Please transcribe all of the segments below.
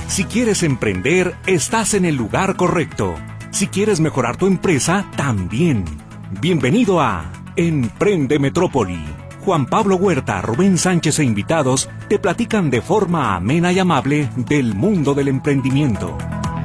Si quieres emprender, estás en el lugar correcto. Si quieres mejorar tu empresa, también. Bienvenido a Emprende Metrópoli. Juan Pablo Huerta, Rubén Sánchez e invitados te platican de forma amena y amable del mundo del emprendimiento.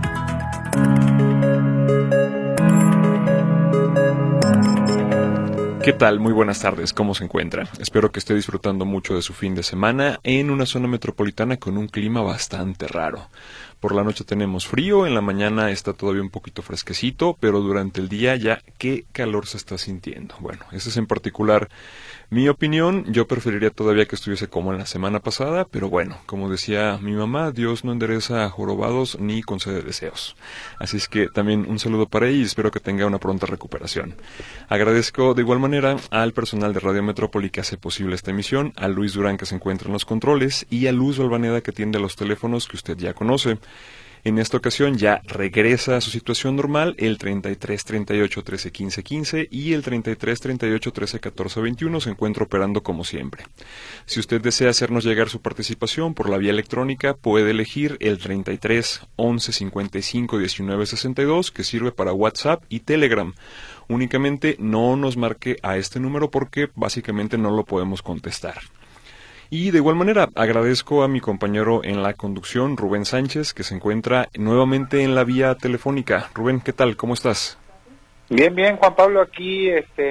¿Qué tal? Muy buenas tardes, ¿cómo se encuentra? Espero que esté disfrutando mucho de su fin de semana en una zona metropolitana con un clima bastante raro. Por la noche tenemos frío, en la mañana está todavía un poquito fresquecito, pero durante el día ya qué calor se está sintiendo. Bueno, esa es en particular mi opinión. Yo preferiría todavía que estuviese como en la semana pasada, pero bueno, como decía mi mamá, Dios no endereza a jorobados ni concede deseos. Así es que también un saludo para ella y espero que tenga una pronta recuperación. Agradezco de igual manera al personal de Radio Metrópoli que hace posible esta emisión, a Luis Durán que se encuentra en los controles y a Luz Valvaneda que atiende los teléfonos que usted ya conoce. En esta ocasión ya regresa a su situación normal el 33 38 13 15 15 y el 33 38 13 14 21 se encuentra operando como siempre. Si usted desea hacernos llegar su participación por la vía electrónica, puede elegir el 33 11 55 19 62 que sirve para WhatsApp y Telegram. Únicamente no nos marque a este número porque básicamente no lo podemos contestar. Y de igual manera agradezco a mi compañero en la conducción, Rubén Sánchez, que se encuentra nuevamente en la vía telefónica. Rubén, ¿qué tal? ¿Cómo estás? Bien, Juan Pablo, aquí,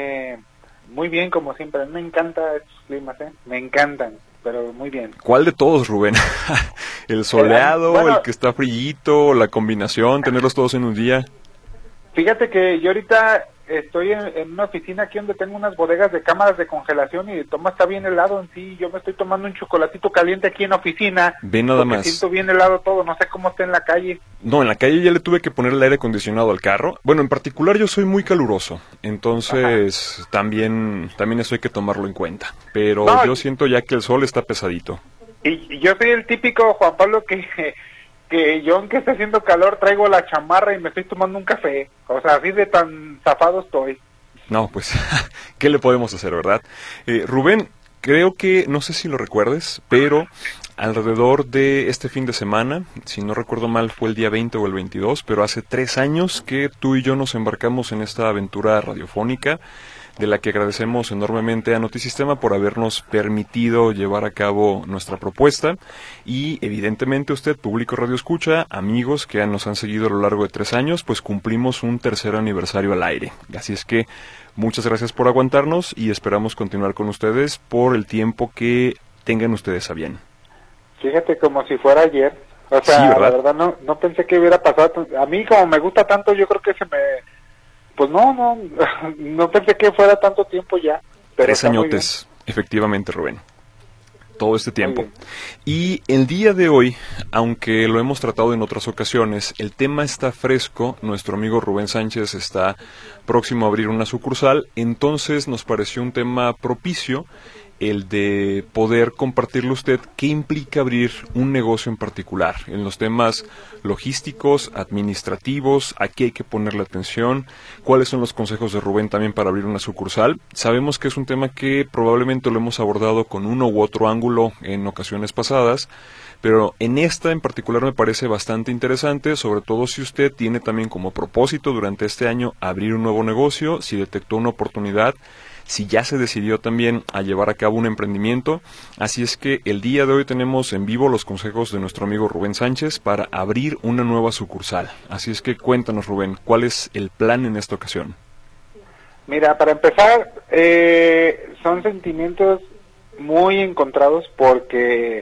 muy bien como siempre. Me encantan estos climas, me encantan, pero muy bien. ¿Cuál de todos, Rubén? ¿El soleado, bueno, el que está frillito, la combinación, tenerlos todos en un día? Fíjate que yo ahorita estoy en una oficina aquí donde tengo unas bodegas de cámaras de congelación y el toma está bien helado en sí. Yo me estoy tomando un chocolatito caliente aquí en la oficina. Ve nada más. Siento bien helado todo, no sé cómo está en la calle. No, en la calle ya le tuve que poner el aire acondicionado al carro. Bueno, en particular yo soy muy caluroso, entonces también eso hay que tomarlo en cuenta. Pero no, yo siento ya que el sol está pesadito. Y yo soy el típico Juan Pablo que yo aunque esté haciendo calor traigo la chamarra y me estoy tomando un café, o sea, así de tan zafado estoy. No, pues, ¿qué le podemos hacer, verdad? Rubén, creo que, no sé si lo recuerdes, pero alrededor de este fin de semana, si no recuerdo mal fue el día 20 o el 22, pero hace 3 años que tú y yo nos embarcamos en esta aventura radiofónica, de la que agradecemos enormemente a Notisistema por habernos permitido llevar a cabo nuestra propuesta y evidentemente usted, público Radio Escucha, amigos que nos han seguido a lo largo de 3 años, pues cumplimos un 3er aniversario al aire. Así es que muchas gracias por aguantarnos y esperamos continuar con ustedes por el tiempo que tengan ustedes a bien. Fíjate, como si fuera ayer, o sea, sí, la verdad no pensé que hubiera pasado. A mí como me gusta tanto, yo creo que pues no pensé que fuera tanto tiempo ya. Pero 3 añotes, efectivamente, Rubén. Todo este tiempo. Y el día de hoy, aunque lo hemos tratado en otras ocasiones, el tema está fresco. Nuestro amigo Rubén Sánchez está próximo a abrir una sucursal, entonces nos pareció un tema propicio el de poder compartirle a usted qué implica abrir un negocio en particular, en los temas logísticos, administrativos, a qué hay que ponerle atención, cuáles son los consejos de Rubén también para abrir una sucursal. Sabemos que es un tema que probablemente lo hemos abordado con uno u otro ángulo en ocasiones pasadas, pero en esta en particular me parece bastante interesante, sobre todo si usted tiene también como propósito durante este año abrir un nuevo negocio, si detectó una oportunidad, si ya se decidió también a llevar a cabo un emprendimiento. Así es que el día de hoy tenemos en vivo los consejos de nuestro amigo Rubén Sánchez para abrir una nueva sucursal. Así es que cuéntanos, Rubén, ¿cuál es el plan en esta ocasión? Mira, para empezar, son sentimientos muy encontrados porque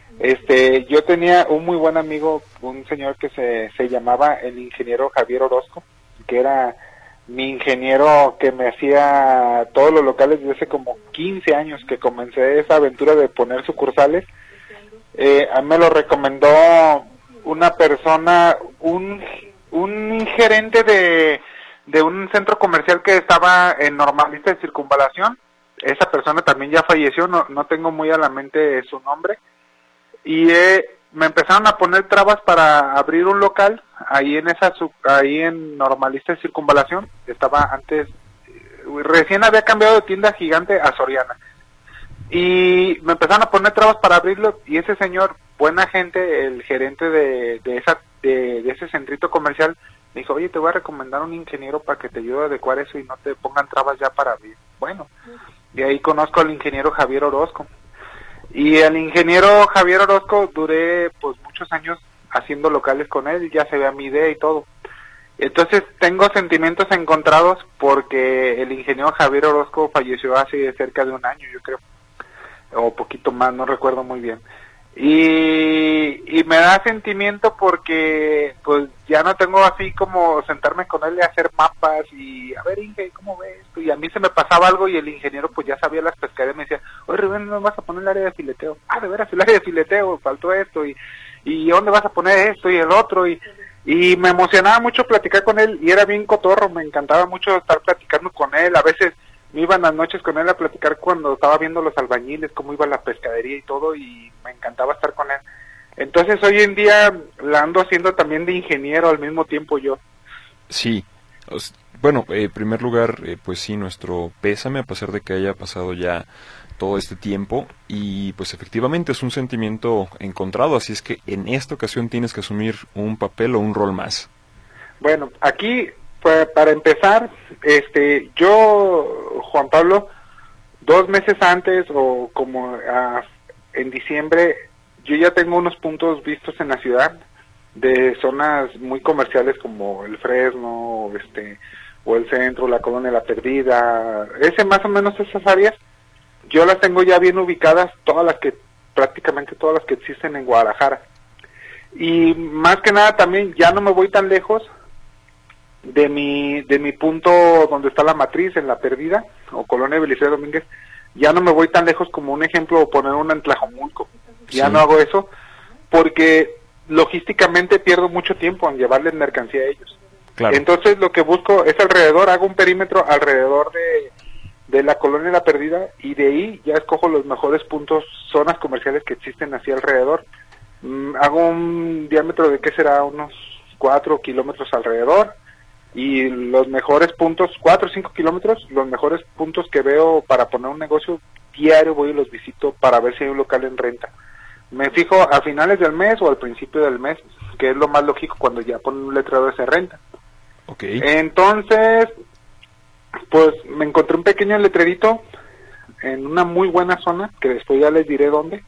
yo tenía un muy buen amigo, un señor que se llamaba el ingeniero Javier Orozco, que era mi ingeniero que me hacía todos los locales desde hace como 15 años que comencé esa aventura de poner sucursales. A mí me lo recomendó una persona, un gerente de un centro comercial que estaba en Normalista de Circunvalación. Esa persona también ya falleció, no tengo muy a la mente su nombre. Y me empezaron a poner trabas para abrir un local ahí en Normalista de Circunvalación. Estaba antes, recién había cambiado de tienda Gigante a Soriana. y me empezaron a poner trabas para abrirlo, y ese señor, buena gente, el gerente de ese centrito comercial, me dijo, oye, te voy a recomendar un ingeniero para que te ayude a adecuar eso y no te pongan trabas ya para abrir. Bueno, y ahí conozco al ingeniero Javier Orozco. Y el ingeniero Javier Orozco duré pues muchos años haciendo locales con él, ya se veía mi idea y todo. Entonces tengo sentimientos encontrados porque el ingeniero Javier Orozco falleció hace cerca de un año, yo creo, o poquito más, no recuerdo muy bien. Y me da sentimiento porque pues ya no tengo así como sentarme con él y hacer mapas y a ver, Inge, ¿cómo ves esto? Y a mí se me pasaba algo y el ingeniero pues ya sabía las pescaderías, me decía, oye Rubén, ¿no vas a poner el área de fileteo? Ah, de veras, el área de fileteo, faltó esto, y ¿dónde vas a poner esto y el otro? Y me emocionaba mucho platicar con él, y era bien cotorro, me encantaba mucho estar platicando con él. A veces me iba en las noches con él a platicar cuando estaba viendo los albañiles, cómo iba la pescadería y todo, y me encantaba estar con él. Entonces hoy en día la ando haciendo también de ingeniero al mismo tiempo yo. Sí, bueno, en primer lugar, pues sí, nuestro pésame, a pesar de que haya pasado ya todo este tiempo, y pues efectivamente es un sentimiento encontrado, así es que en esta ocasión tienes que asumir un papel o un rol más. Bueno, aquí, para empezar, yo, Juan Pablo, 2 meses antes o como en diciembre, yo ya tengo unos puntos vistos en la ciudad de zonas muy comerciales como el Fresno, o el centro, la Colonia La Perdida, más o menos esas áreas, yo las tengo ya bien ubicadas, prácticamente todas las que existen en Guadalajara. Y más que nada también ya no me voy tan lejos de mi punto donde está la matriz, en La Perdida, o Colonia Belisario Domínguez. Ya no me voy tan lejos como un ejemplo, poner una en Tlajomulco. Ya Sí. no hago eso, porque logísticamente pierdo mucho tiempo en llevarles mercancía a ellos. Claro. Entonces lo que busco es alrededor, hago un perímetro alrededor de la Colonia La Perdida, y de ahí ya escojo los mejores puntos, zonas comerciales que existen así alrededor. Hago un diámetro de, ¿qué será? Unos 4 kilómetros alrededor, y los mejores puntos, 4 o 5 kilómetros, los mejores puntos que veo para poner un negocio, diario voy y los visito para ver si hay un local en renta. Me fijo a finales del mes o al principio del mes, que es lo más lógico cuando ya ponen un letrero de renta. Ok. Entonces, pues me encontré un pequeño letrerito en una muy buena zona, que después ya les diré dónde,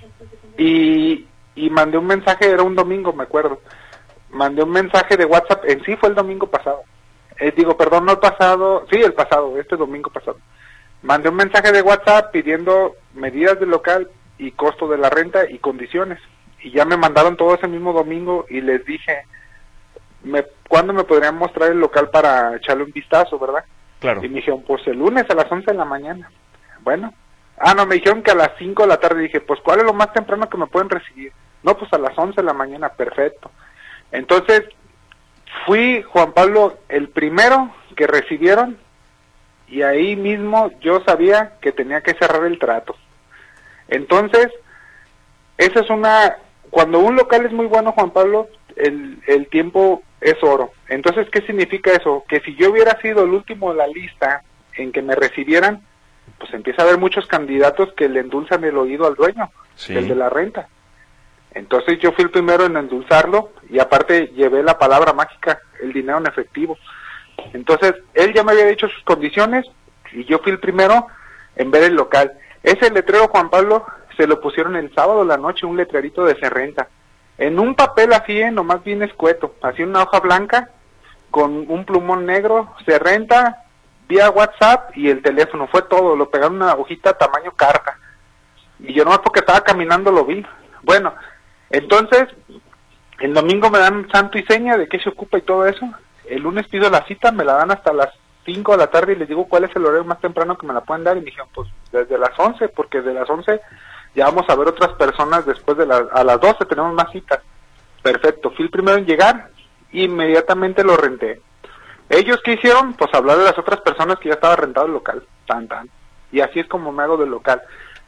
y mandé un mensaje, era un domingo, me acuerdo, mandé un mensaje de WhatsApp, en sí fue el domingo pasado, no el pasado, sí, el pasado, este domingo pasado, mandé un mensaje de WhatsApp pidiendo medidas del local y costo de la renta y condiciones, y ya me mandaron todo ese mismo domingo, y les dije, ¿cuándo me podrían mostrar el local para echarle un vistazo, verdad? Claro. Y me dijeron, pues el lunes a las 11 de la mañana. Bueno. No, me dijeron que a las 5 de la tarde. Dije, pues ¿cuál es lo más temprano que me pueden recibir? No, pues a las 11 de la mañana, perfecto. Entonces, fui, Juan Pablo, el primero que recibieron, y ahí mismo yo sabía que tenía que cerrar el trato. Entonces, esa es cuando un local es muy bueno, Juan Pablo, el tiempo es oro. Entonces, ¿qué significa eso? Que si yo hubiera sido el último de la lista en que me recibieran, pues empieza a haber muchos candidatos que le endulzan el oído al dueño, Sí. el de la renta. Entonces yo fui el primero en endulzarlo, y aparte llevé la palabra mágica, el dinero en efectivo. Entonces él ya me había dicho sus condiciones, y yo fui el primero en ver el local. Ese letrero, Juan Pablo, se lo pusieron el sábado a la noche, un letrerito de se renta, en un papel así, nomás bien escueto, así una hoja blanca, con un plumón negro, se renta, vía WhatsApp y el teléfono, fue todo, lo pegaron en una hojita tamaño carta, y yo nomás porque estaba caminando lo vi. Bueno, entonces, el domingo me dan santo y seña de qué se ocupa y todo eso, el lunes pido la cita, me la dan hasta las 5 de la tarde, y les digo cuál es el horario más temprano que me la pueden dar, y me dijeron, pues desde las 11, porque de las 11 ya vamos a ver otras personas, después a las 12 tenemos más citas. Perfecto, fui el primero en llegar, y inmediatamente lo renté. ¿Ellos qué hicieron? Pues hablar de las otras personas que ya estaba rentado el local, y así es como me hago del local.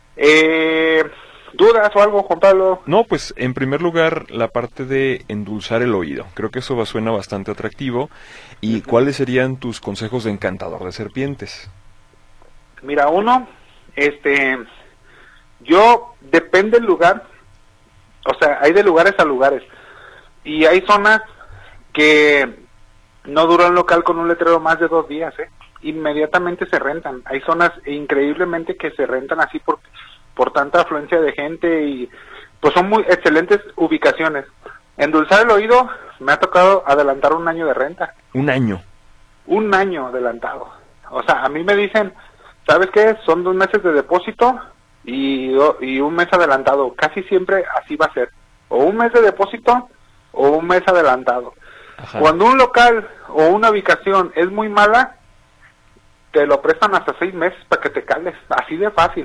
¿Dudas o algo, Juan Pablo? No, pues en primer lugar la parte de endulzar el oído, creo que eso suena bastante atractivo. ¿Y cuáles serían tus consejos de encantador de serpientes? Mira, uno, Depende del lugar, o sea, hay de lugares a lugares, y hay zonas que no dura un local con un letrero más de 2 días, inmediatamente se rentan. Hay zonas increíblemente que se rentan así por tanta afluencia de gente, y pues son muy excelentes ubicaciones. Endulzar el Oído me ha tocado adelantar 1 año de renta. ¿Un año? 1 año adelantado. O sea, a mí me dicen, ¿sabes qué? Son 2 meses de depósito y 1 mes adelantado. Casi siempre así va a ser. O 1 mes de depósito o 1 mes adelantado. Ajá. Cuando un local o una ubicación es muy mala, te lo prestan hasta 6 meses para que te cales. Así de fácil.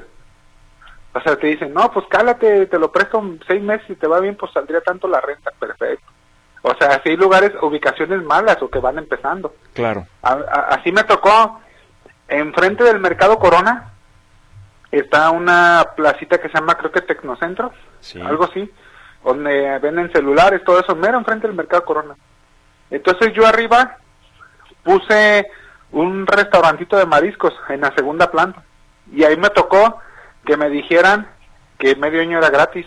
O sea, te dicen, no, pues cálate, te lo presto 6 meses y te va bien, pues saldría tanto la renta. Perfecto. O sea, si hay lugares, ubicaciones malas o que van empezando. Claro. Así me tocó, enfrente del Mercado Corona, está una placita que se llama, creo que Tecnocentro, sí, algo así, donde venden celulares, todo eso, mero enfrente del Mercado Corona. Entonces yo arriba puse un restaurantito de mariscos en la segunda planta, y ahí me tocó que me dijeran que medio año era gratis.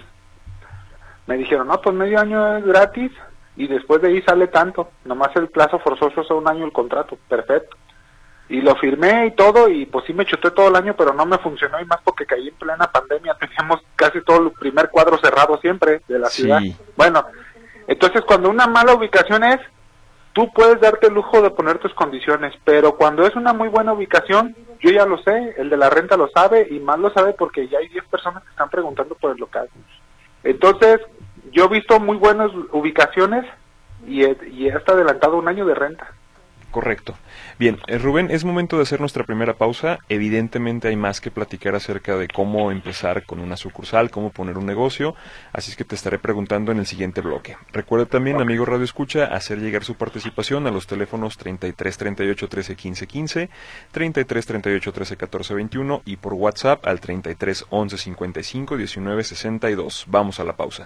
Me dijeron, no, pues medio año es gratis, y después de ahí sale tanto, nomás el plazo forzoso es 1 año el contrato. Perfecto. Y lo firmé y todo, y pues sí me chuté todo el año, pero no me funcionó, y más porque caí en plena pandemia, teníamos casi todo el primer cuadro cerrado siempre de la ciudad. Bueno, entonces cuando una mala ubicación es, tú puedes darte el lujo de poner tus condiciones, pero cuando es una muy buena ubicación, yo ya lo sé, el de la renta lo sabe, y más lo sabe porque ya hay 10 personas que están preguntando por el local. Entonces, yo he visto muy buenas ubicaciones y está adelantado 1 año de renta. Correcto. Bien, Rubén, es momento de hacer nuestra primera pausa. Evidentemente hay más que platicar acerca de cómo empezar con una sucursal, cómo poner un negocio, así es que te estaré preguntando en el siguiente bloque. Recuerda también, amigo Radio Escucha, hacer llegar su participación a los teléfonos 33 38 13 15 15, 33 38 13 14 21 y por WhatsApp al 33 11 55 19 62. Vamos a la pausa.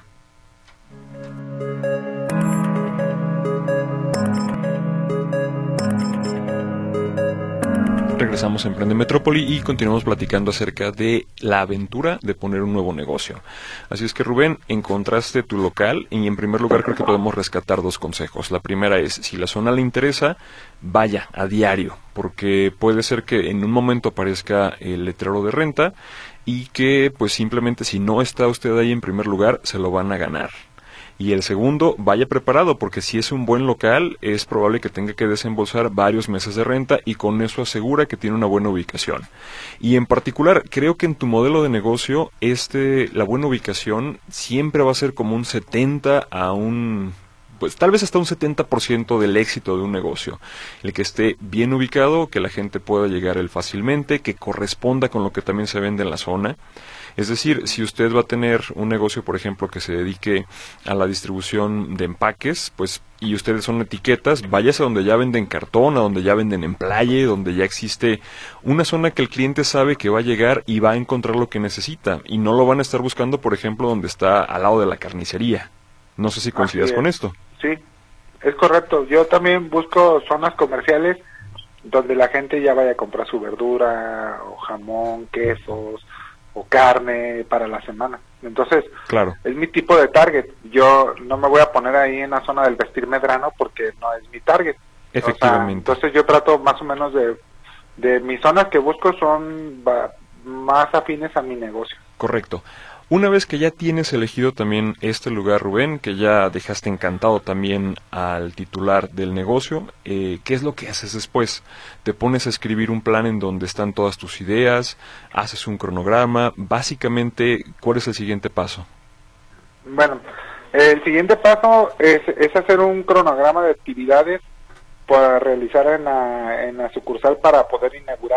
Regresamos a Emprende Metrópoli y continuamos platicando acerca de la aventura de poner un nuevo negocio. Así es que, Rubén, encontraste tu local y en primer lugar creo que podemos rescatar 2 consejos. La primera es, si la zona le interesa, vaya a diario, porque puede ser que en un momento aparezca el letrero de renta y que pues simplemente si no está usted ahí en primer lugar, se lo van a ganar. Y el segundo, vaya preparado, porque si es un buen local, es probable que tenga que desembolsar varios meses de renta y con eso asegura que tiene una buena ubicación. Y en particular, creo que en tu modelo de negocio, la buena ubicación siempre va a ser como un 70 a un... pues tal vez hasta un 70% del éxito de un negocio. El que esté bien ubicado, que la gente pueda llegar él fácilmente, que corresponda con lo que también se vende en la zona. Es decir, si usted va a tener un negocio, por ejemplo, que se dedique a la distribución de empaques, pues, y ustedes son etiquetas, váyase a donde ya venden cartón, a donde ya venden emplaye, donde ya existe una zona que el cliente sabe que va a llegar y va a encontrar lo que necesita, y no lo van a estar buscando, por ejemplo, donde está al lado de la carnicería. No sé si coincidas con esto. Sí, es correcto. Yo también busco zonas comerciales donde la gente ya vaya a comprar su verdura, o jamón, quesos, o carne para la semana. Entonces, claro, es mi tipo de target. Yo no me voy a poner ahí en la zona del vestir medrano porque no es mi target. Efectivamente. O sea, entonces yo trato más o menos de mis zonas que busco son más afines a mi negocio. Correcto. Una vez que ya tienes elegido también este lugar, Rubén, que ya dejaste encantado también al titular del negocio, ¿qué es lo que haces después? ¿Te pones a escribir un plan en donde están todas tus ideas? ¿Haces un cronograma? Básicamente, ¿cuál es el siguiente paso? Bueno, el siguiente paso es hacer un cronograma de actividades para realizar en la sucursal para poder inaugurar.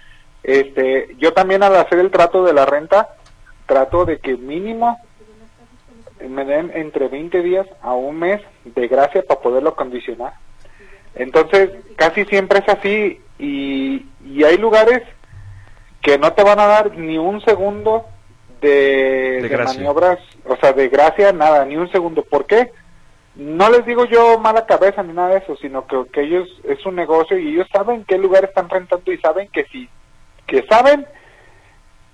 Yo también al hacer el trato de la renta, trato de que mínimo me den entre 20 días a 1 mes de gracia para poderlo condicionar. Entonces, casi siempre es así y hay lugares que no te van a dar ni 1 segundo de maniobras, o sea, de gracia, nada, ni 1 segundo. ¿Por qué? No les digo yo mala cabeza ni nada de eso, sino que ellos, es un negocio y ellos saben qué lugar están rentando y saben que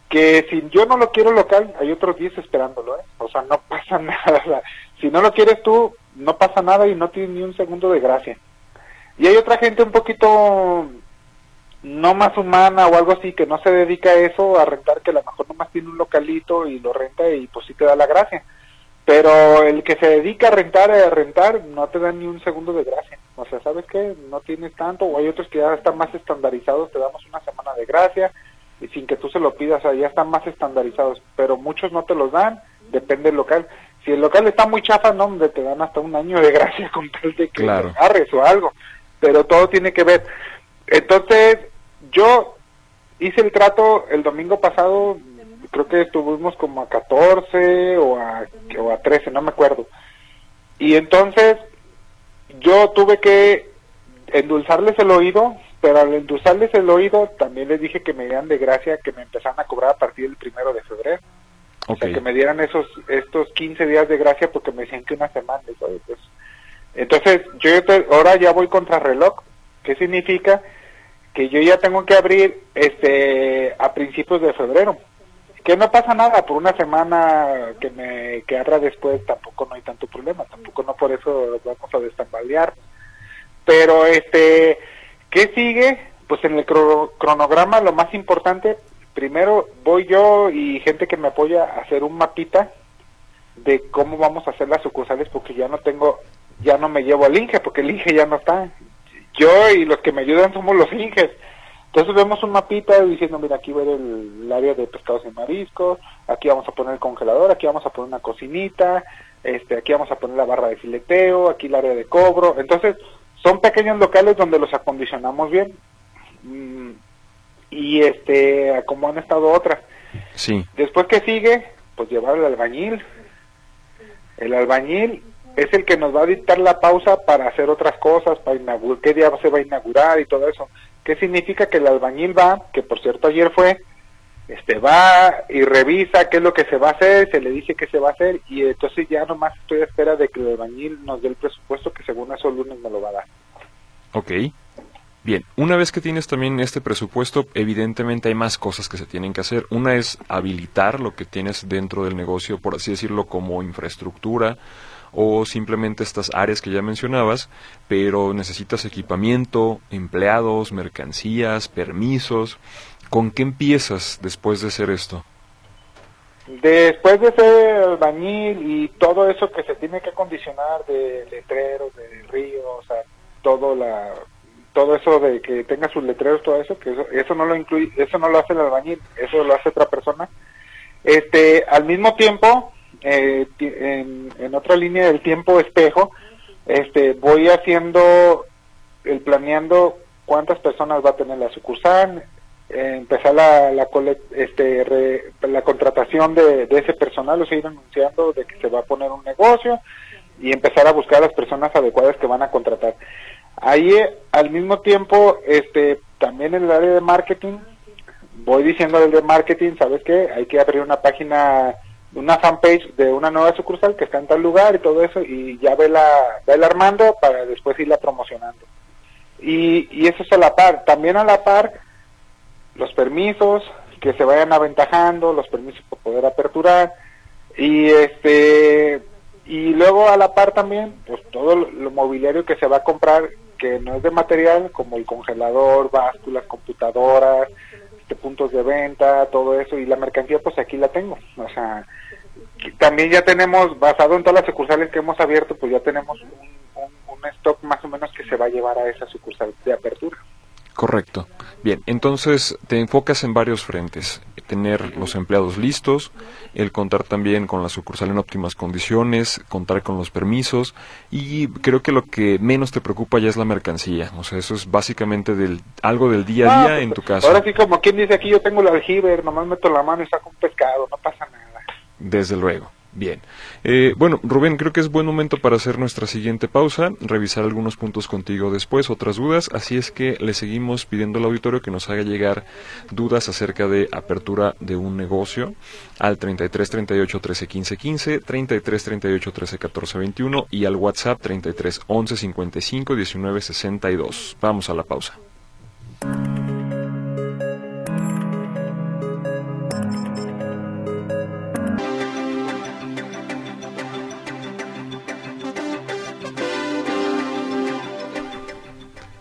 que si yo no lo quiero local, hay otros 10 esperándolo, o sea, no pasa nada, o sea, si no lo quieres tú, no pasa nada y no tienes ni un segundo de gracia. Y hay otra gente un poquito no más humana o algo así, que no se dedica a eso, a rentar, que a lo mejor nomás tiene un localito y lo renta y pues sí te da la gracia. Pero el que se dedica a rentar, no te da ni un segundo de gracia. O sea, ¿sabes qué? No tienes tanto, o hay otros que ya están más estandarizados, te damos una semana de gracia, y sin que tú se lo pidas, o sea, ya están más estandarizados, pero muchos no te los dan, depende del local. Si el local está muy chafa, no, hombre, te dan hasta un año de gracia con tal de que Claro. lo agarres o algo, pero todo tiene que ver. Entonces, yo hice el trato el domingo pasado, creo que estuvimos como a 14 o a 13, no me acuerdo. Y entonces yo tuve que endulzarles el oído, pero al endulzarles el oído también les dije que me dieran de gracia, que me empezaran a cobrar a partir del 1 de febrero. Ok. O sea, que me dieran estos 15 días de gracia porque me decían que una semana. Y todo, pues. Entonces, ahora ya voy contra reloj. ¿Qué significa? Que yo ya tengo que abrir a principios de febrero. Que no pasa nada, por una semana que abra después tampoco no hay tanto problema, tampoco no por eso vamos a destambalear. Pero ¿qué sigue? Pues en el cronograma lo más importante, primero voy yo y gente que me apoya a hacer un mapita de cómo vamos a hacer las sucursales, porque ya no me llevo al Inge, porque el Inge ya no está. Yo y los que me ayudan somos los Inges. Entonces vemos un mapita diciendo, mira, aquí va el área de pescados y mariscos, aquí vamos a poner el congelador, aquí vamos a poner una cocinita, aquí vamos a poner la barra de fileteo, aquí el área de cobro. Entonces son pequeños locales donde los acondicionamos bien. Y como han estado otras. Sí. Después, que sigue, pues llevar al albañil. El albañil es el que nos va a dictar la pausa para hacer otras cosas, para inaugurar, qué día se va a inaugurar y todo eso. ¿Qué significa? Que el albañil va, que por cierto ayer fue, va y revisa qué es lo que se va a hacer, se le dice qué se va a hacer, y entonces ya nomás estoy a espera de que el albañil nos dé el presupuesto, que según eso el lunes me lo va a dar. Ok. Bien, una vez que tienes también este presupuesto, evidentemente hay más cosas que se tienen que hacer. Una es habilitar lo que tienes dentro del negocio, por así decirlo, como infraestructura, o simplemente estas áreas que ya mencionabas, pero necesitas equipamiento, empleados, mercancías, permisos. ¿Con qué empiezas después de hacer esto? Después de ser albañil y todo eso que se tiene que acondicionar de letreros, de ríos, o sea, todo eso de que tenga sus letreros, todo eso, que eso no lo incluye, eso no lo hace el albañil, eso lo hace otra persona. Al mismo tiempo, en otra línea del tiempo espejo, voy planeando cuántas personas va a tener la sucursal, empezar la contratación de ese personal, o sea, ir anunciando de que se va a poner un negocio y empezar a buscar a las personas adecuadas que van a contratar. Ahí, al mismo tiempo, también en el área de marketing, voy diciendo al de marketing, ¿sabes qué? Hay que abrir una página, una fanpage de una nueva sucursal que está en tal lugar y todo eso, y ya vela armando para después irla promocionando. Y eso es a la par. También a la par, los permisos que se vayan aventajando, los permisos para poder aperturar, y luego a la par también, pues todo lo mobiliario que se va a comprar, que no es de material, como el congelador, básculas, computadoras, puntos de venta, todo eso, y la mercancía pues aquí la tengo. O sea, también ya tenemos, basado en todas las sucursales que hemos abierto, pues ya tenemos un stock más o menos que se va a llevar a esa sucursal de apertura. Correcto. Bien, entonces te enfocas en varios frentes. Tener los empleados listos, el contar también con la sucursal en óptimas condiciones, contar con los permisos, y creo que lo que menos te preocupa ya es la mercancía. O sea, eso es básicamente algo del día a día pues, en tu caso. Ahora sí, como quien dice aquí, yo tengo el aljibe, nomás meto la mano y saco un pescado, no pasa nada. Desde luego. Bien. Bueno, Rubén, creo que es buen momento para hacer nuestra siguiente pausa, revisar algunos puntos contigo después, otras dudas, así es que le seguimos pidiendo al auditorio que nos haga llegar dudas acerca de apertura de un negocio al 33 38 13 15 15, 33 38 13 14 21 y al WhatsApp 33 11 55 19 62. Vamos a la pausa.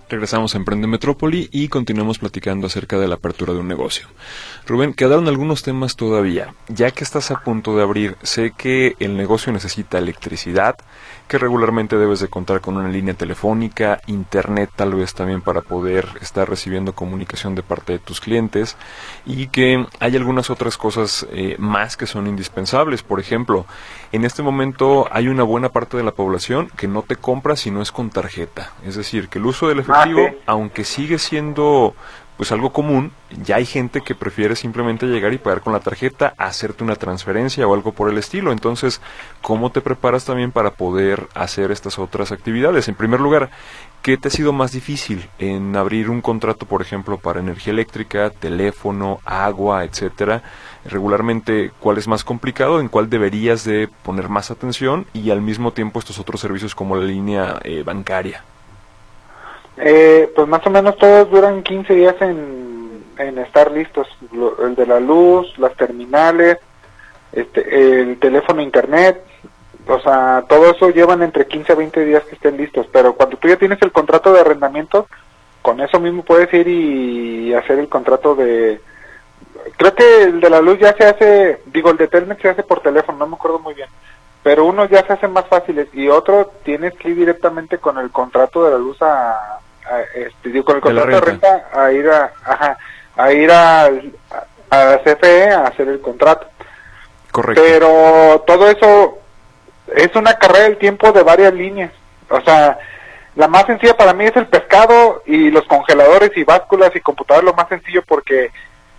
Regresamos a Emprende Metrópoli y continuamos platicando acerca de la apertura de un negocio. Rubén, quedaron algunos temas todavía. Ya que estás a punto de abrir, sé que el negocio necesita electricidad, que regularmente debes de contar con una línea telefónica, internet tal vez también para poder estar recibiendo comunicación de parte de tus clientes, y que hay algunas otras cosas más que son indispensables. Por ejemplo, en este momento hay una buena parte de la población que no te compra si no es con tarjeta. Es decir, que el uso del efectivo, aunque sigue siendo pues algo común, ya hay gente que prefiere simplemente llegar y pagar con la tarjeta, hacerte una transferencia o algo por el estilo. Entonces, ¿cómo te preparas también para poder hacer estas otras actividades? En primer lugar, ¿qué te ha sido más difícil en abrir un contrato, por ejemplo, para energía eléctrica, teléfono, agua, etcétera? Regularmente, ¿cuál es más complicado? ¿En cuál deberías de poner más atención? Y al mismo tiempo estos otros servicios como la línea bancaria. Pues más o menos todos duran 15 días en estar listos. El de la luz, las terminales, el teléfono, internet, o sea, todo eso llevan entre 15 a 20 días que estén listos. Pero cuando tú ya tienes el contrato de arrendamiento, con eso mismo puedes ir y hacer el contrato de... Creo que el de la luz ya se hace, el de Telmex se hace por teléfono, no me acuerdo muy bien. Pero unos ya se hacen más fáciles y otro tienes que ir directamente con el contrato de la luz con el contrato de renta a ir a la CFE a hacer el contrato. Correcto. Pero todo eso es una carrera del tiempo de varias líneas. O sea, la más sencilla para mí es el pescado y los congeladores y básculas y computadoras, lo más sencillo porque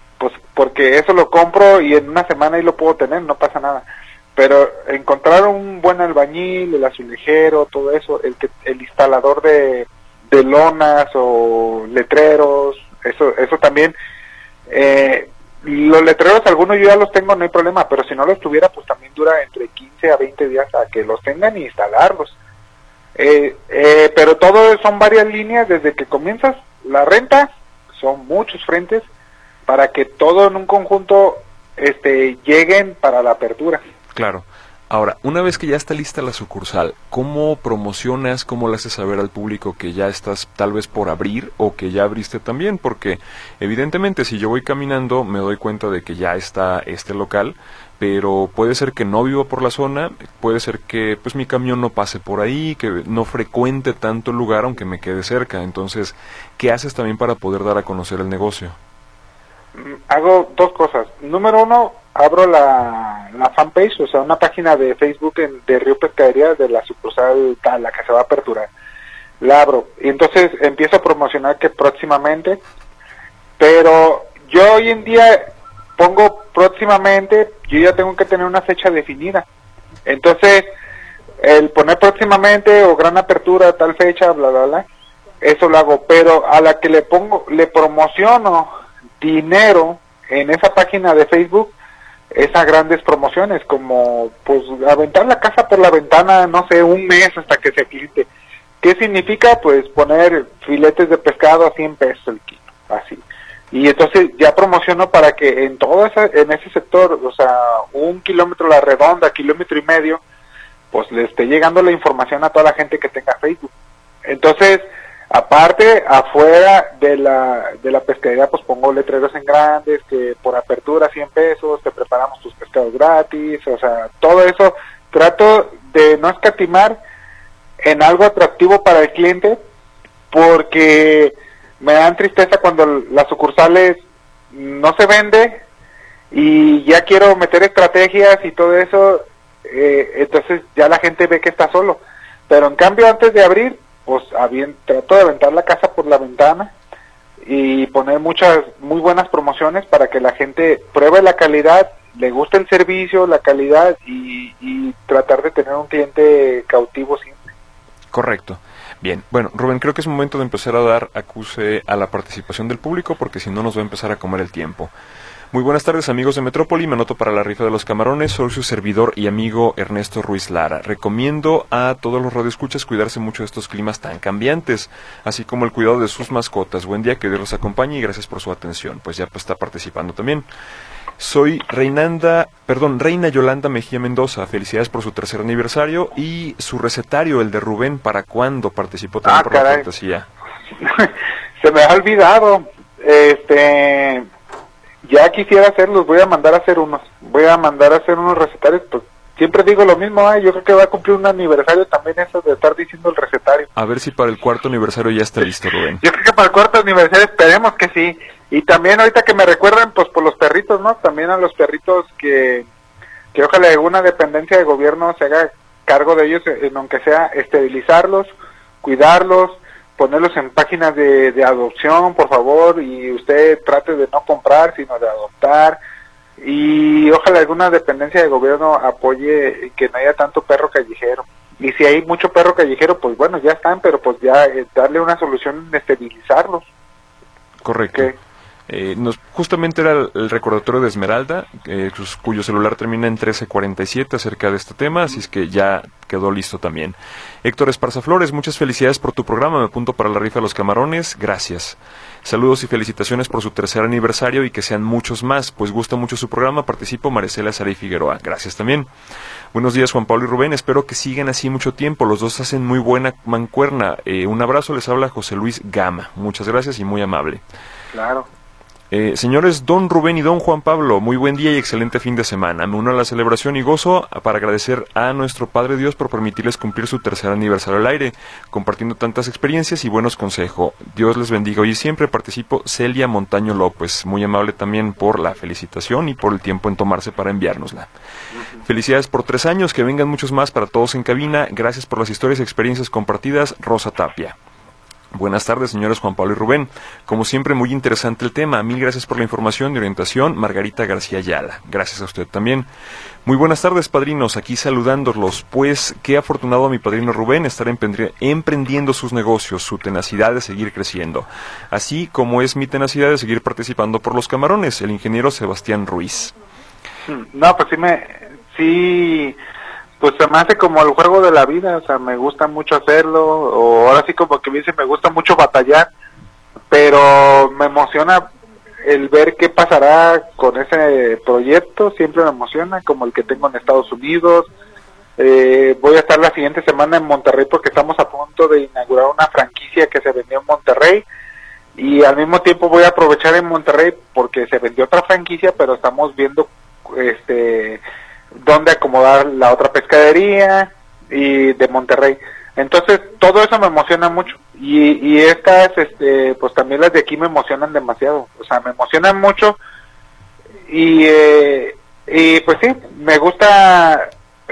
eso lo compro y en una semana ahí lo puedo tener, no pasa nada. Pero encontrar un buen albañil, el azulejero, todo eso, el instalador de lonas o letreros, eso también. Los letreros algunos yo ya los tengo, no hay problema, pero si no los tuviera, pues también dura entre 15 a 20 días a que los tengan y instalarlos. Pero todo son varias líneas desde que comienzas la renta, son muchos frentes para que todo en un conjunto lleguen para la apertura. Claro. Ahora, una vez que ya está lista la sucursal, ¿cómo promocionas, cómo le haces saber al público que ya estás tal vez por abrir o que ya abriste también? Porque evidentemente si yo voy caminando me doy cuenta de que ya está este local, pero puede ser que no viva por la zona, puede ser que pues mi camión no pase por ahí, que no frecuente tanto el lugar aunque me quede cerca. Entonces, ¿qué haces también para poder dar a conocer el negocio? Hago dos cosas. Número uno, abro la fanpage, o sea, una página de Facebook de Río Pescadería de la sucursal tal, la que se va a aperturar. La abro y entonces empiezo a promocionar que próximamente, pero yo hoy en día pongo próximamente, yo ya tengo que tener una fecha definida. Entonces, el poner próximamente o gran apertura, tal fecha, bla, bla, bla, eso lo hago, pero a la que le promociono dinero en esa página de Facebook, esas grandes promociones como pues aventar la casa por la ventana, no sé, un mes hasta que se quite. ¿Qué significa? Pues poner filetes de pescado a 100 pesos el kilo, así. Y entonces ya promociono para que en ese sector, o sea, 1 kilómetro la redonda, 1,5 kilómetros, pues le esté llegando la información a toda la gente que tenga Facebook. Entonces, aparte, afuera de la pescadería, pues pongo letreros en grandes, que por apertura 100 pesos, te preparamos tus pescados gratis, o sea, todo eso. Trato de no escatimar en algo atractivo para el cliente, porque me dan tristeza cuando las sucursales no se vende y ya quiero meter estrategias y todo eso, entonces ya la gente ve que está solo. Pero en cambio, antes de abrir, pues trato de aventar la casa por la ventana y poner muchas muy buenas promociones para que la gente pruebe la calidad, le guste el servicio, la calidad y tratar de tener un cliente cautivo siempre. Correcto. Bien, bueno, Rubén, creo que es momento de empezar a dar acuse a la participación del público porque si no nos va a empezar a comer el tiempo. Muy buenas tardes, amigos de Metrópoli, me anoto para la rifa de los camarones, soy su servidor y amigo Ernesto Ruiz Lara. Recomiendo a todos los radioescuchas cuidarse mucho de estos climas tan cambiantes, así como el cuidado de sus mascotas. Buen día, que Dios los acompañe y gracias por su atención. Pues ya está participando también. Soy Reina Yolanda Mejía Mendoza, felicidades por su 3er aniversario y su recetario, el de Rubén, ¿para cuándo? Participó también por la fantasía. Se me ha olvidado. Ya quisiera hacerlos, voy a mandar a hacer unos recetarios, pues siempre digo lo mismo, yo creo que va a cumplir un aniversario también eso de estar diciendo el recetario. A ver si para el 4º aniversario ya está listo, Rubén. Yo creo que para el 4º aniversario esperemos que sí. Y también ahorita que me recuerdan, pues por los perritos, ¿no? También a los perritos que ojalá alguna dependencia de gobierno se haga cargo de ellos, aunque sea esterilizarlos, cuidarlos, ponerlos en páginas de adopción, por favor, y usted trate de no comprar, sino de adoptar. Y ojalá alguna dependencia de gobierno apoye que no haya tanto perro callejero. Y si hay mucho perro callejero, pues bueno, ya están, pero pues ya darle una solución, esterilizarlos. Correcto. Justamente era el recordatorio de Esmeralda, cuyo celular termina en 1347 acerca de este tema, así es que ya quedó listo también. Héctor Esparza Flores, muchas felicidades por tu programa, me apunto para la rifa de los camarones, gracias. Saludos y felicitaciones por su 3er aniversario y que sean muchos más, pues gusta mucho su programa, participo Maricela Saray Figueroa, gracias también. Buenos días Juan Pablo y Rubén, espero que sigan así mucho tiempo, los dos hacen muy buena mancuerna. Un abrazo, les habla José Luis Gama, muchas gracias y muy amable. Claro. Señores don Rubén y don Juan Pablo, muy buen día y excelente fin de semana. Me uno a la celebración y gozo para agradecer a nuestro Padre Dios por permitirles cumplir su 3er aniversario al aire, compartiendo tantas experiencias y buenos consejos. Dios les bendiga hoy y siempre. Participo Celia Montaño López, muy amable también por la felicitación y por el tiempo en tomarse para enviárnosla. Felicidades por 3 años, que vengan muchos más para todos en cabina. Gracias por las historias y experiencias compartidas, Rosa Tapia. Buenas tardes, señores Juan Pablo y Rubén. Como siempre, muy interesante el tema. Mil gracias por la información y orientación, Margarita García Ayala. Gracias a usted también. Muy buenas tardes, padrinos. Aquí saludándolos. Pues, qué afortunado a mi padrino Rubén estar emprendiendo sus negocios, su tenacidad de seguir creciendo. Así como es mi tenacidad de seguir participando por los camarones, el ingeniero Sebastián Ruiz. No, pues sí... Pues se me hace como el juego de la vida, o sea, me gusta mucho hacerlo, o ahora sí como que me dice, me gusta mucho batallar, pero me emociona el ver qué pasará con ese proyecto, siempre me emociona, como el que tengo en Estados Unidos. Voy a estar la siguiente semana en Monterrey porque estamos a punto de inaugurar una franquicia que se vendió en Monterrey, y al mismo tiempo voy a aprovechar en Monterrey porque se vendió otra franquicia, pero estamos viendo dónde acomodar la otra pescadería y de Monterrey. Entonces todo eso me emociona mucho y estas pues también las de aquí me emocionan demasiado, o sea, me emocionan mucho y pues sí, me gusta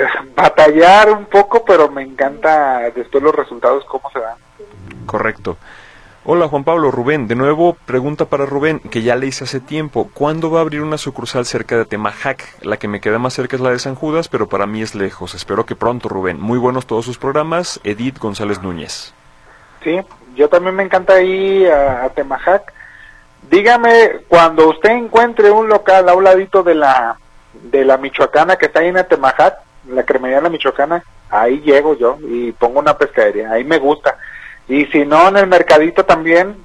batallar un poco, pero me encanta después los resultados, cómo se dan. Correcto. Hola Juan Pablo, Rubén, de nuevo pregunta para Rubén, que ya le hice hace tiempo. ¿Cuándo va a abrir una sucursal cerca de Temajac? La que me queda más cerca es la de San Judas, pero para mí es lejos. Espero que pronto, Rubén. Muy buenos todos sus programas. Edith González Núñez. Sí, yo también me encanta ir a Temajac. Dígame, cuando usted encuentre un local a un ladito de la Michoacana que está ahí en Temajac, la cremería de la Michoacana, ahí llego yo y pongo una pescadería, ahí me gusta. Y si no, en el mercadito también,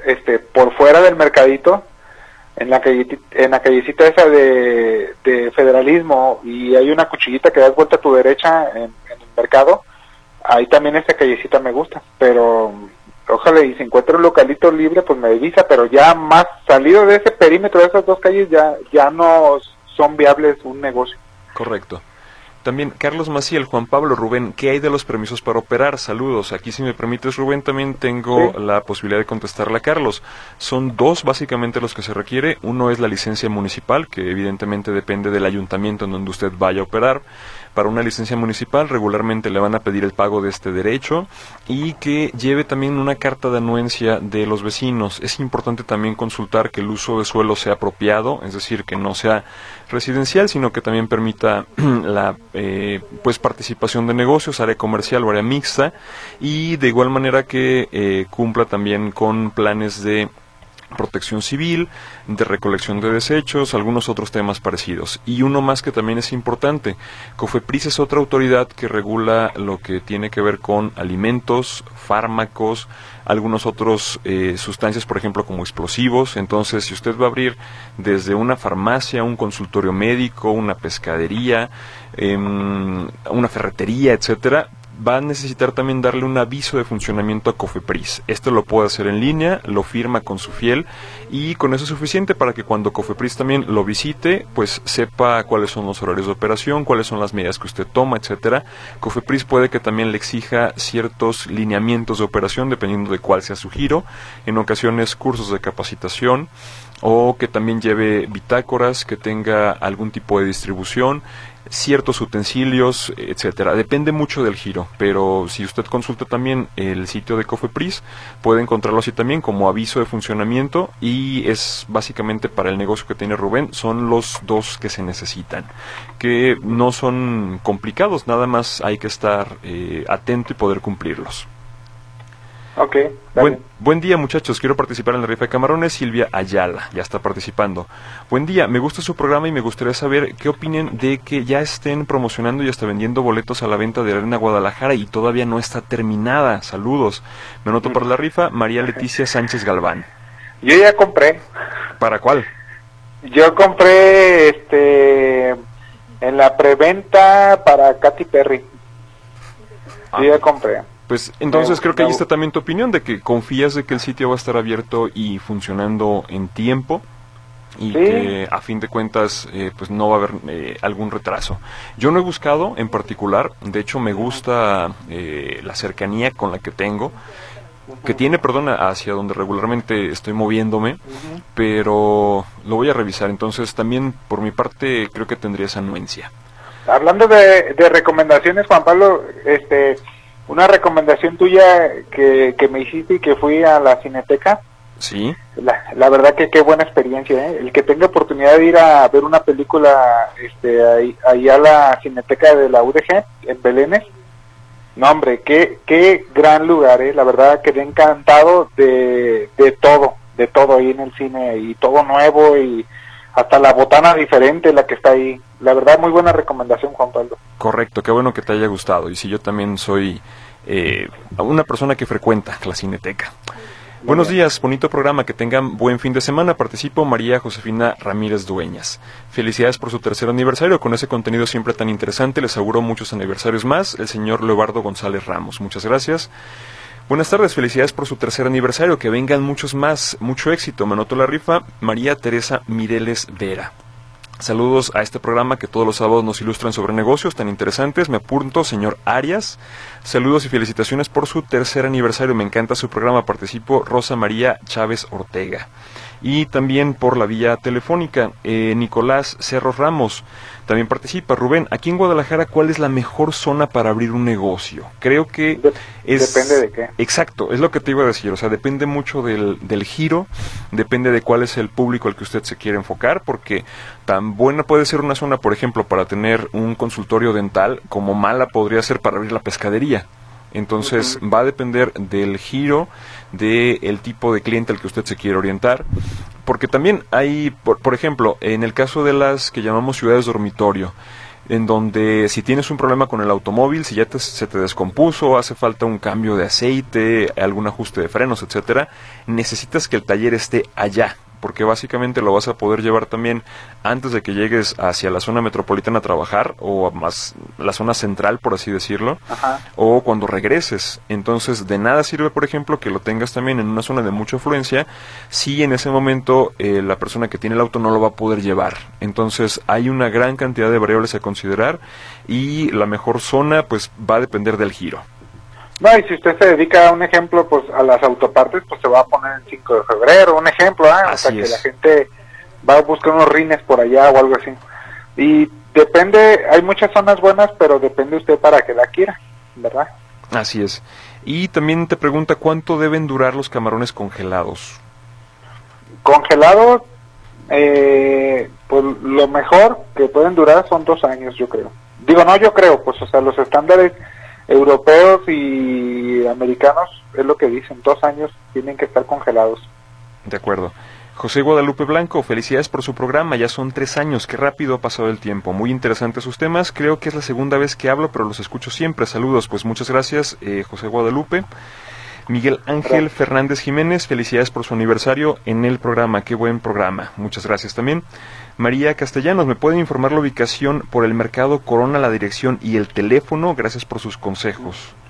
por fuera del mercadito, en la callecita esa de Federalismo, y hay una cuchillita que das vuelta a tu derecha en el mercado, ahí también esa callecita me gusta, pero ojalá y si encuentro un localito libre, pues me avisa, pero ya más salido de ese perímetro de esas dos calles ya no son viables un negocio. Correcto. También Carlos Maciel, Juan Pablo, Rubén, ¿qué hay de los permisos para operar? Saludos. Aquí, si me permites, Rubén, también tengo la posibilidad de contestarle a Carlos. Son 2 básicamente los que se requiere. Uno es la licencia municipal, que evidentemente depende del ayuntamiento en donde usted vaya a operar. Para una licencia municipal regularmente le van a pedir el pago de este derecho y que lleve también una carta de anuencia de los vecinos. Es importante también consultar que el uso de suelo sea apropiado, es decir, que no sea residencial, sino que también permita la participación de negocios, área comercial o área mixta, y de igual manera que cumpla también con planes de protección civil, de recolección de desechos, algunos otros temas parecidos. Y uno más que también es importante, COFEPRIS es otra autoridad que regula lo que tiene que ver con alimentos, fármacos, algunos otros sustancias, por ejemplo, como explosivos. Entonces, si usted va a abrir desde una farmacia, un consultorio médico, una pescadería, una ferretería, etcétera, va a necesitar también darle un aviso de funcionamiento a Cofepris. Esto lo puede hacer en línea, lo firma con su fiel y con eso es suficiente para que cuando Cofepris también lo visite, pues sepa cuáles son los horarios de operación, cuáles son las medidas que usted toma, etcétera. Cofepris puede que también le exija ciertos lineamientos de operación dependiendo de cuál sea su giro, en ocasiones cursos de capacitación, o que también lleve bitácoras, que tenga algún tipo de distribución, ciertos utensilios, etcétera. Depende mucho del giro, pero si usted consulta también el sitio de Cofepris, puede encontrarlo así también como aviso de funcionamiento y es básicamente para el negocio que tiene Rubén, son los dos que se necesitan, que no son complicados, nada más hay que estar atento y poder cumplirlos. Ok. Buen día, muchachos, quiero participar en la rifa de camarones. Silvia Ayala ya está participando. Buen día, me gusta su programa y me gustaría saber qué opinen de que ya estén promocionando y hasta vendiendo boletos a la venta de Arena Guadalajara y todavía no está terminada. Saludos. Me anoto para la rifa, María Leticia Sánchez Galván. Yo ya compré. ¿Para cuál? Yo compré en la preventa para Katy Perry. Yo ya compré. Pues entonces creo que ahí está también tu opinión de que confías de que el sitio va a estar abierto y funcionando en tiempo y sí, que a fin de cuentas pues no va a haber algún retraso. Yo no he buscado en particular, de hecho me gusta la cercanía con la que tengo, que tiene, perdona, hacia donde regularmente estoy moviéndome, pero lo voy a revisar, entonces también por mi parte creo que tendría esa anuencia. Hablando de recomendaciones, Juan Pablo, una recomendación tuya que me hiciste y que fui a la Cineteca. Sí. La verdad que qué buena experiencia, ¿eh? El que tenga oportunidad de ir a ver una película ahí a la Cineteca de la UDG, en Belénes. No, hombre, qué gran lugar, ¿eh? La verdad quedé encantado de todo ahí en el cine, y todo nuevo, y hasta la botana diferente, la que está ahí. La verdad, muy buena recomendación, Juan Pablo. Correcto, qué bueno que te haya gustado. Y si yo también soy una persona que frecuenta la Cineteca. Buenos días, bonito programa, que tengan buen fin de semana. Participo María Josefina Ramírez Dueñas. Felicidades por su 3er aniversario, con ese contenido siempre tan interesante. Les auguro muchos aniversarios más. El señor Leobardo González Ramos. Muchas gracias. Buenas tardes, felicidades por su 3er aniversario, que vengan muchos más, mucho éxito. Me anoto la rifa, María Teresa Mireles Vera. Saludos a este programa que todos los sábados nos ilustran sobre negocios tan interesantes. Me apunto, señor Arias. Saludos y felicitaciones por su 3er aniversario. Me encanta su programa. Participo Rosa María Chávez Ortega. Y también por la vía telefónica, Nicolás Cerro Ramos también participa. Rubén, aquí en Guadalajara, ¿cuál es la mejor zona para abrir un negocio? Creo que depende de qué. Exacto, es lo que te iba a decir. O sea, depende mucho del giro, depende de cuál es el público al que usted se quiere enfocar, porque tan buena puede ser una zona, por ejemplo, para tener un consultorio dental, como mala podría ser para abrir la pescadería. Entonces va a depender del giro, del tipo de cliente al que usted se quiere orientar, porque también hay, por ejemplo, en el caso de las que llamamos ciudades dormitorio, en donde si tienes un problema con el automóvil, si ya se te descompuso, hace falta un cambio de aceite, algún ajuste de frenos, etcétera, necesitas que el taller esté allá, porque básicamente lo vas a poder llevar también antes de que llegues hacia la zona metropolitana a trabajar, o más la zona central, por así decirlo. Ajá. O cuando regreses. Entonces, de nada sirve, por ejemplo, que lo tengas también en una zona de mucha afluencia, si en ese momento la persona que tiene el auto no lo va a poder llevar. Entonces, hay una gran cantidad de variables a considerar, y la mejor zona, pues, va a depender del giro. No, y si usted se dedica a un ejemplo, pues a las autopartes, pues se va a poner el 5 de febrero, un ejemplo, o sea, que la gente va a buscar unos rines por allá o algo así. Y depende, hay muchas zonas buenas, pero depende usted para que la quiera, ¿verdad? Así es. Y también te pregunta, ¿cuánto deben durar los camarones congelados? Congelados, pues lo mejor que pueden durar son 2 años, yo creo. Digo, no, yo creo, pues, o sea, los estándares europeos y americanos es lo que dicen, 2 años tienen que estar congelados. De acuerdo. José Guadalupe Blanco, felicidades por su programa, ya son 3 años, qué rápido ha pasado el tiempo, muy interesantes sus temas, creo que es la segunda vez que hablo, pero los escucho siempre, saludos, pues muchas gracias, José Guadalupe. Miguel Ángel Fernández Jiménez, felicidades por su aniversario en el programa, qué buen programa, muchas gracias también. María Castellanos, ¿me pueden informar la ubicación por el Mercado Corona, la dirección y el teléfono? Gracias por sus consejos.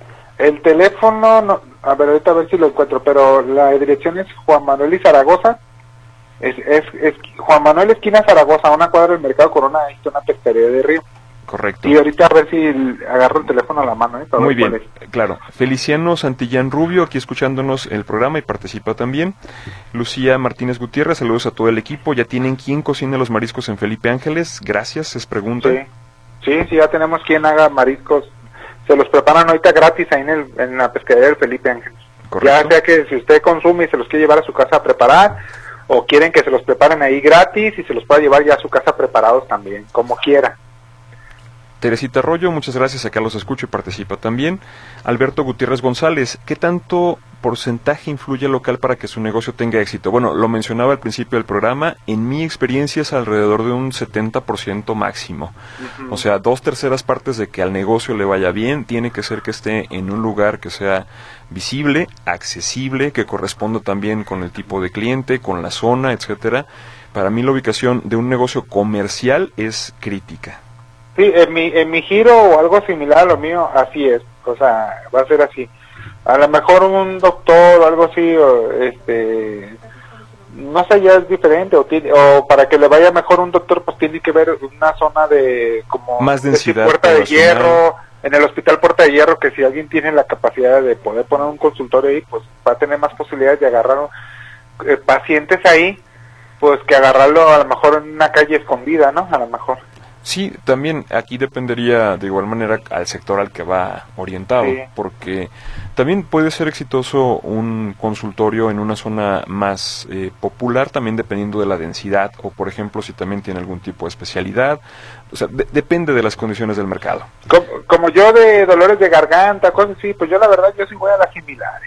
El teléfono, no, a ver, ahorita a ver si lo encuentro, pero la dirección es Juan Manuel y Zaragoza. Es Juan Manuel esquina Zaragoza, a una cuadra del Mercado Corona, ahí está una pescadería de río. Correcto. Y ahorita a ver si agarro el teléfono a la mano. Muy bien, claro. Feliciano Santillán Rubio, aquí escuchándonos el programa y participa también. Lucía Martínez Gutiérrez, saludos a todo el equipo. ¿Ya tienen quién cocina los mariscos en Felipe Ángeles? Gracias, es pregunta. Sí, ya tenemos quien haga mariscos. Se los preparan ahorita gratis ahí en la pescadería del Felipe Ángeles. Correcto. Ya sea que si usted consume y se los quiere llevar a su casa a preparar, o quieren que se los preparen ahí gratis y se los pueda llevar ya a su casa preparados también, como quiera. Teresita Arroyo, muchas gracias, acá los escucho y participa también. Alberto Gutiérrez González, ¿qué tanto porcentaje influye el local para que su negocio tenga éxito? Bueno, lo mencionaba al principio del programa, en mi experiencia es alrededor de un 70% máximo. O sea, 2/3 partes de que al negocio le vaya bien, tiene que ser que esté en un lugar que sea visible, accesible, que corresponda también con el tipo de cliente, con la zona, etcétera. Para mí la ubicación de un negocio comercial es crítica. Sí, en mi giro o algo similar a lo mío, así es, o sea, va a ser así. A lo mejor un doctor o algo así, no sé, ya es diferente, o para que le vaya mejor un doctor, pues tiene que ver una zona de como más densidad, Puerta de Hierro, en el hospital Puerta de Hierro, que si alguien tiene la capacidad de poder poner un consultorio ahí, pues va a tener más posibilidades de agarrar pacientes ahí, pues que agarrarlo a lo mejor en una calle escondida, ¿no? A lo mejor. Sí, también aquí dependería de igual manera al sector al que va orientado, porque también puede ser exitoso un consultorio en una zona más popular, también dependiendo de la densidad, o por ejemplo si también tiene algún tipo de especialidad, o sea, depende de las condiciones del mercado. Como yo de dolores de garganta, cosas así, pues yo la verdad yo sí voy a las similares.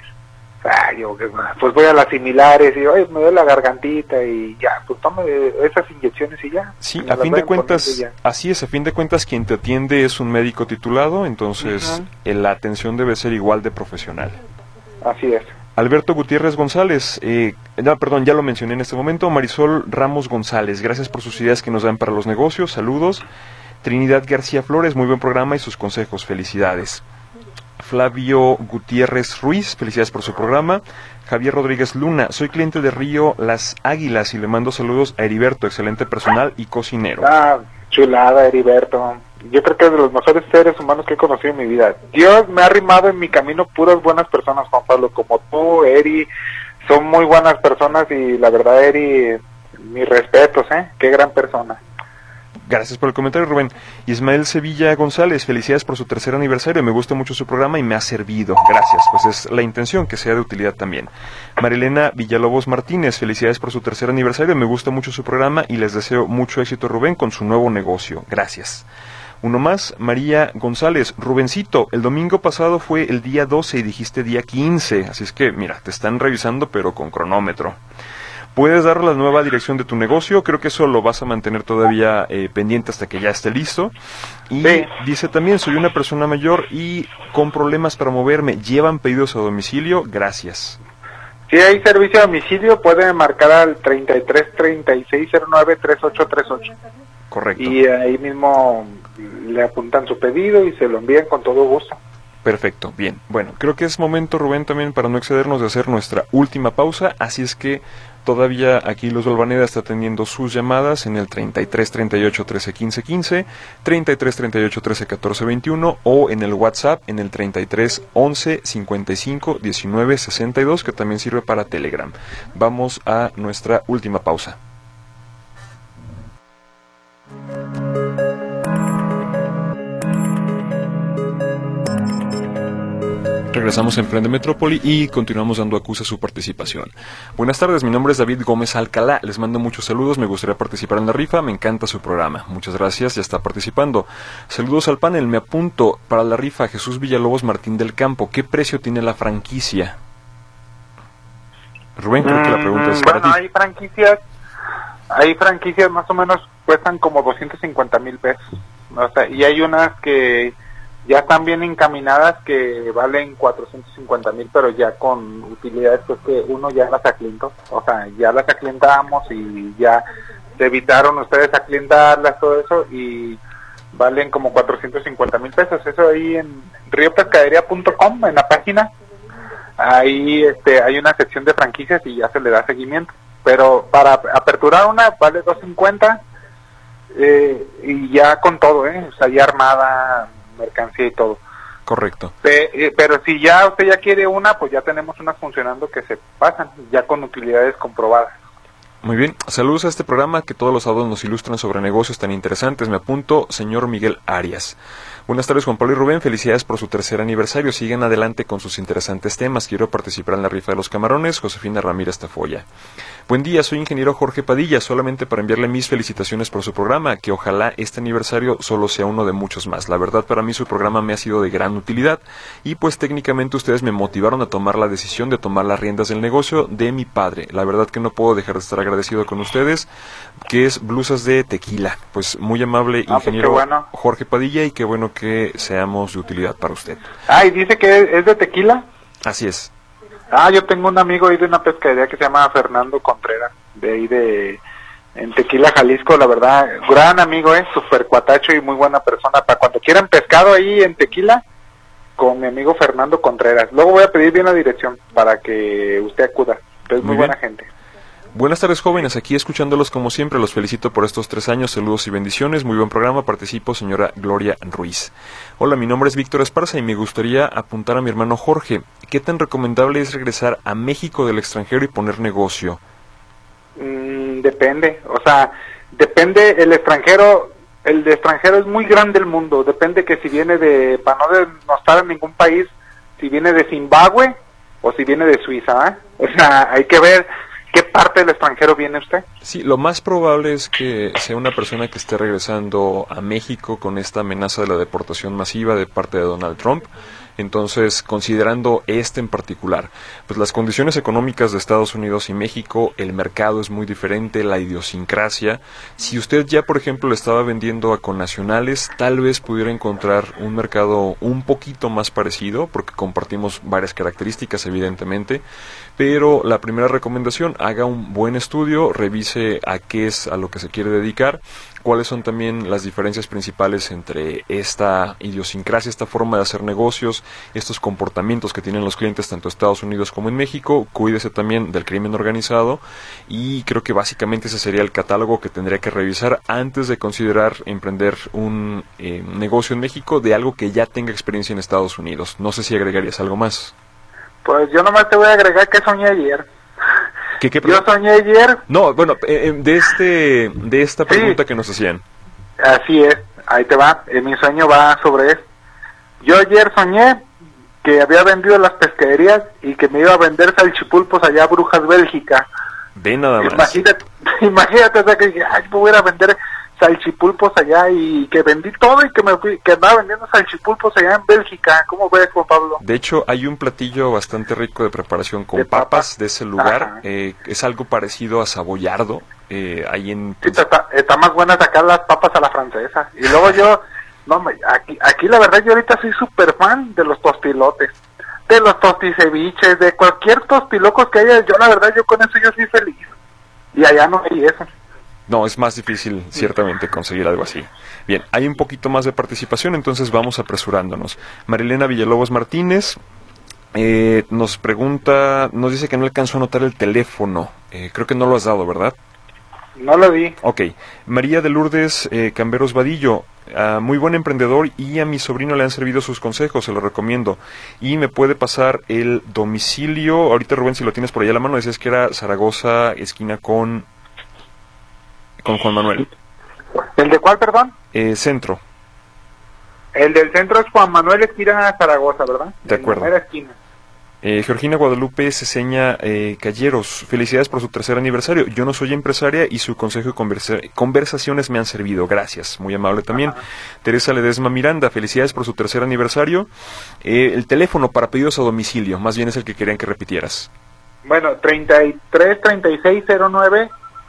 Pues voy a las similares y me duele la gargantita y ya, pues tome esas inyecciones y ya. Sí, a fin de cuentas, así es, a fin de cuentas quien te atiende es un médico titulado, entonces la atención debe ser igual de profesional. Así es. Alberto Gutiérrez González, ya lo mencioné en este momento. Marisol Ramos González, gracias por sus ideas que nos dan para los negocios, saludos. Trinidad García Flores, muy buen programa y sus consejos, felicidades. Flavio Gutiérrez Ruiz, felicidades por su programa. Javier Rodríguez Luna, soy cliente de Río Las Águilas y le mando saludos a Heriberto, excelente personal y cocinero. Chulada, Heriberto. Yo creo que es de los mejores seres humanos que he conocido en mi vida. Dios me ha arrimado en mi camino puras buenas personas, Juan Pablo, como tú, Eri. Son muy buenas personas y la verdad, Eri, mis respetos, qué gran persona. Gracias por el comentario, Rubén. Ismael Sevilla González, felicidades por su 3er aniversario, me gusta mucho su programa y me ha servido. Gracias, pues es la intención que sea de utilidad también. Marilena Villalobos Martínez, felicidades por su 3er aniversario, me gusta mucho su programa y les deseo mucho éxito, Rubén, con su nuevo negocio. Gracias. Uno más, María González, Rubencito, el domingo pasado fue el día 12 y dijiste día 15, así es que, mira, te están revisando pero con cronómetro. ¿Puedes dar la nueva dirección de tu negocio? Creo que eso lo vas a mantener todavía pendiente hasta que ya esté listo. Y dice también, soy una persona mayor y con problemas para moverme. ¿Llevan pedidos a domicilio? Gracias. Si hay servicio a domicilio, pueden marcar al 33-3609-3838. Correcto. Y ahí mismo le apuntan su pedido y se lo envían con todo gusto. Perfecto, bien. Bueno, creo que es momento, Rubén, también para no excedernos de hacer nuestra última pausa, así es que todavía aquí Luz Balvanera está atendiendo sus llamadas en el 33 38 13 15 15, 33 38 13 14 21 o en el WhatsApp en el 33 11 55 19 62, que también sirve para Telegram. Vamos a nuestra última pausa. Regresamos a Emprende Metrópoli y continuamos dando acusa su participación. Buenas tardes, mi nombre es David Gómez Alcalá, les mando muchos saludos, me gustaría participar en la rifa, me encanta su programa. Muchas gracias, ya está participando. Saludos al panel, me apunto para la rifa Jesús Villalobos Martín del Campo. ¿Qué precio tiene la franquicia? Rubén, creo que la pregunta es para ti. Hay franquicias más o menos cuestan como 250,000 pesos. O sea, y hay unas que ya están bien encaminadas que valen 450,000, pero ya con utilidades pues que uno ya las aclientó, o sea, ya las aclientamos y ya se evitaron ustedes aclientarlas, todo eso, y valen como 450,000 pesos. Eso ahí en riopescadería.com, en la página, ahí hay una sección de franquicias y ya se le da seguimiento. Pero para aperturar una vale 250 y ya con todo, o sea, ya armada, mercancía y todo. Correcto. Pero si ya usted ya quiere una, pues ya tenemos unas funcionando que se pasan, ya con utilidades comprobadas. Muy bien, saludos a este programa que todos los sábados nos ilustran sobre negocios tan interesantes. Me apunto, señor Miguel Arias. Buenas tardes, Juan Pablo y Rubén, felicidades por su tercer aniversario, sigan adelante con sus interesantes temas, quiero participar en la rifa de los camarones. Josefina Ramírez Tafoya. Buen día, soy ingeniero Jorge Padilla, solamente para enviarle mis felicitaciones por su programa, que ojalá este aniversario solo sea uno de muchos más. La verdad, para mí su programa me ha sido de gran utilidad y pues técnicamente ustedes me motivaron a tomar la decisión de tomar las riendas del negocio de mi padre. La verdad que no puedo dejar de estar agradecido con ustedes, que es Blusas de Tequila. Pues muy amable ingeniero bueno. Jorge Padilla, y qué bueno que seamos de utilidad para usted. ¿Y dice que es de tequila? Así es. Yo tengo un amigo ahí de una pescadería que se llama Fernando Contreras, de ahí en Tequila, Jalisco, la verdad, gran amigo, súper cuatacho y muy buena persona. Para cuando quieran pescado ahí en Tequila, con mi amigo Fernando Contreras. Luego voy a pedir bien la dirección para que usted acuda. Es muy buena gente. Buenas tardes, jóvenes, aquí escuchándolos como siempre, los felicito por estos 3 años, saludos y bendiciones, muy buen programa, participo señora Gloria Ruiz. Hola, mi nombre es Víctor Esparza y me gustaría apuntar a mi hermano Jorge. ¿Qué tan recomendable es regresar a México del extranjero y poner negocio? Depende, depende el de extranjero es muy grande el mundo, depende que si viene para no estar en ningún país, si viene de Zimbabue o si viene de Suiza, hay que ver ¿qué parte del extranjero viene usted? Sí, lo más probable es que sea una persona que esté regresando a México con esta amenaza de la deportación masiva de parte de Donald Trump. Entonces, considerando en particular, pues las condiciones económicas de Estados Unidos y México, el mercado es muy diferente, la idiosincrasia. Si usted ya, por ejemplo, le estaba vendiendo a connacionales, tal vez pudiera encontrar un mercado un poquito más parecido, porque compartimos varias características, evidentemente. Pero la primera recomendación, haga un buen estudio, revise a qué es a lo que se quiere dedicar, cuáles son también las diferencias principales entre esta idiosincrasia, esta forma de hacer negocios, estos comportamientos que tienen los clientes tanto en Estados Unidos como en México. Cuídese también del crimen organizado y creo que básicamente ese sería el catálogo que tendría que revisar antes de considerar emprender un negocio en México de algo que ya tenga experiencia en Estados Unidos. No sé si agregarías algo más. Pues yo nomás te voy a agregar que soñé ayer. ¿Qué yo soñé ayer. No, bueno, de esta pregunta que nos hacían. Así es, ahí te va. Mi sueño va sobre esto. Yo ayer soñé que había vendido las pescaderías y que me iba a vender salchipulpos allá a Brujas, Bélgica. Ve nada más. Imagínate, que dije, me voy a vender salchipulpos allá y que vendí todo y que andaba vendiendo salchipulpos allá en Bélgica. ¿Cómo ves, Juan Pablo? De hecho, hay un platillo bastante rico de preparación con papas de ese lugar. Es algo parecido a saboyardo. Ahí en... Sí, está más buena sacar las papas a la francesa. Y luego yo, aquí la verdad yo ahorita soy súper fan de los tostilotes, de los tosticeviches, de cualquier tostilocos que haya. Yo la verdad, yo con eso yo soy feliz. Y allá no hay eso. No, es más difícil, ciertamente, conseguir algo así. Bien, hay un poquito más de participación, entonces vamos apresurándonos. Marilena Villalobos Martínez nos dice que no alcanzó a anotar el teléfono. Creo que no lo has dado, ¿verdad? No lo vi. Ok. María de Lourdes Camberos Vadillo, muy buen emprendedor y a mi sobrino le han servido sus consejos, se lo recomiendo. Y me puede pasar el domicilio, ahorita Rubén, si lo tienes por allá a la mano, decías que era Zaragoza, esquina con Juan Manuel. ¿El de cuál, perdón? Centro. El del centro es Juan Manuel, esquina Zaragoza, ¿verdad? De acuerdo. En la primera esquina. Georgina Guadalupe Ceseña Calleros, felicidades por su tercer aniversario. Yo no soy empresaria y su consejo y conversaciones me han servido, gracias, muy amable también. Teresa Ledesma Miranda, felicidades por su tercer aniversario. El teléfono para pedidos a domicilio, más bien es el que querían que repitieras. Bueno, 33-3609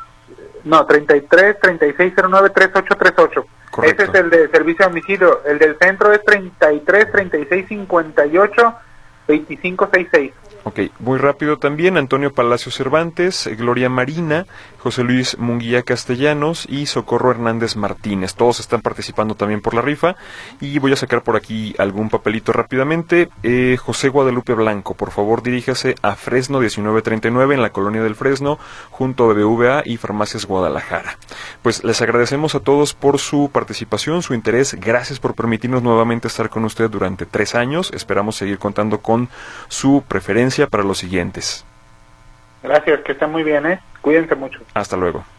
3838. Correcto. Ese es el de servicio a domicilio. El del centro es 33-3658-2566. Ok, muy rápido también, Antonio Palacio Cervantes, Gloria Marina, José Luis Munguía Castellanos y Socorro Hernández Martínez. Todos están participando también por la rifa y voy a sacar por aquí algún papelito rápidamente. José Guadalupe Blanco, por favor diríjase a Fresno 1939 en la Colonia del Fresno, junto a BBVA y Farmacias Guadalajara. Pues les agradecemos a todos por su participación, su interés. Gracias por permitirnos nuevamente estar con usted durante 3 años. Esperamos seguir contando con su preferencia para los siguientes. Gracias, que estén muy bien, Cuídense mucho. Hasta luego.